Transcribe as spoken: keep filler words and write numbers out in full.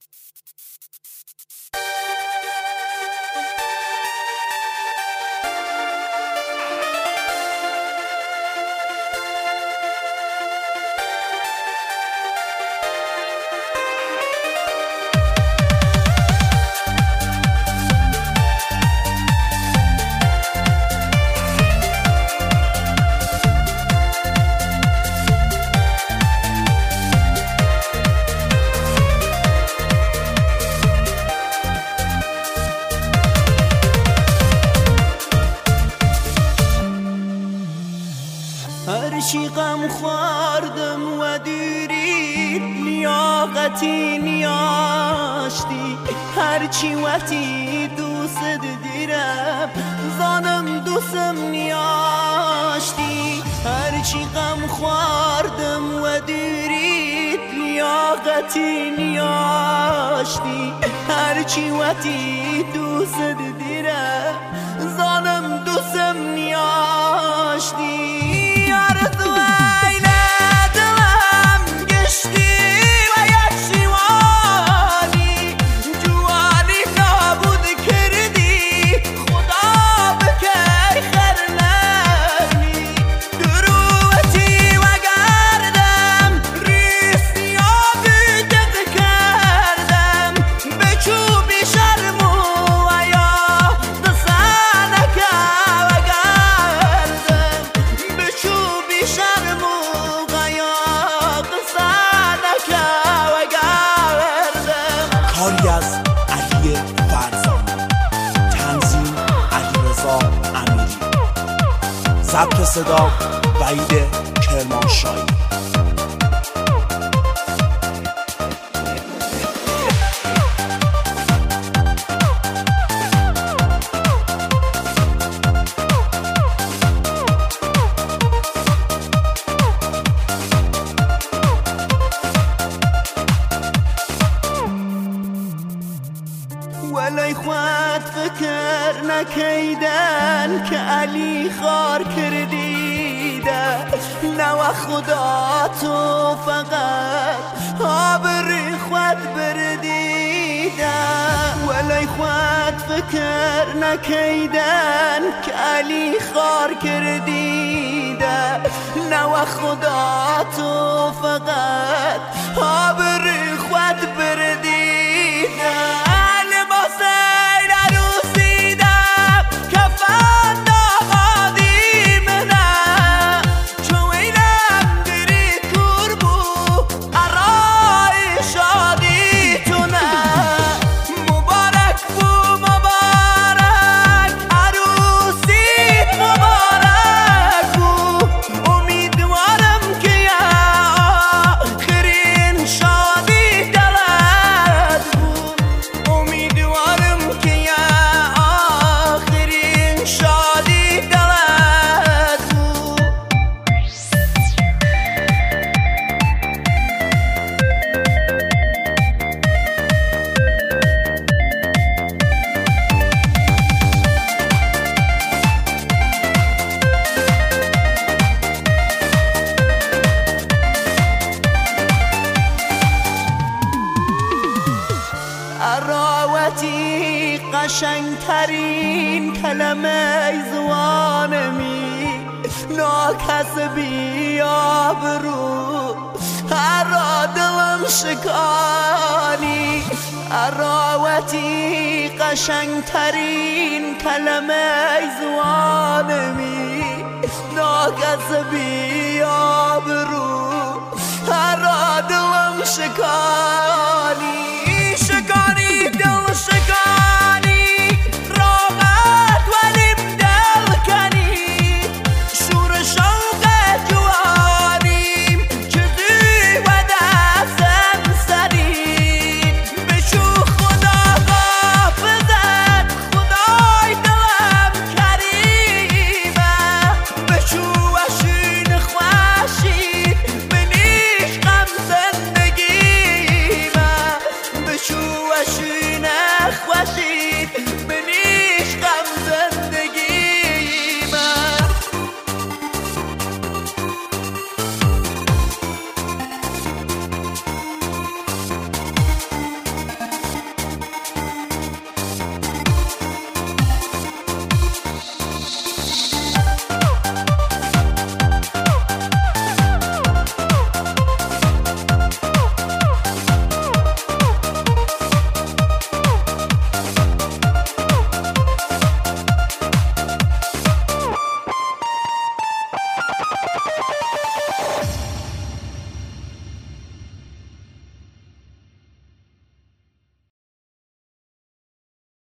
هرچی غم خوردم و دیرید لیاقتی نیاشتی، هرچی وقتی دوست دیرم زانم دوستم نیاشتی. هرچی غم خوردم و دیرید لیاقتی نیاشتی، هرچی وقتی دوست دیرم زانم دوستم نیاشتی. کاری از علی فرزانه، تنظیم علیرضا امیری، ضبط صدا وحید کرمانشاهی. ولی خود فکر نکیدن که علی خار کردیده، نو خدا تو فقط آبری خود بردیده. ولی خود فکر نکیدن که علی خار کردیده، نو خدا تو فقط آبری خود بردیده. اراوتی قشنگترین کلمه زبانمی، ناکسبی آبرو هر دلم شکانی. اراوتی قشنگترین کلمه زبانمی، ناکسبی آبرو هر دلم شکانی.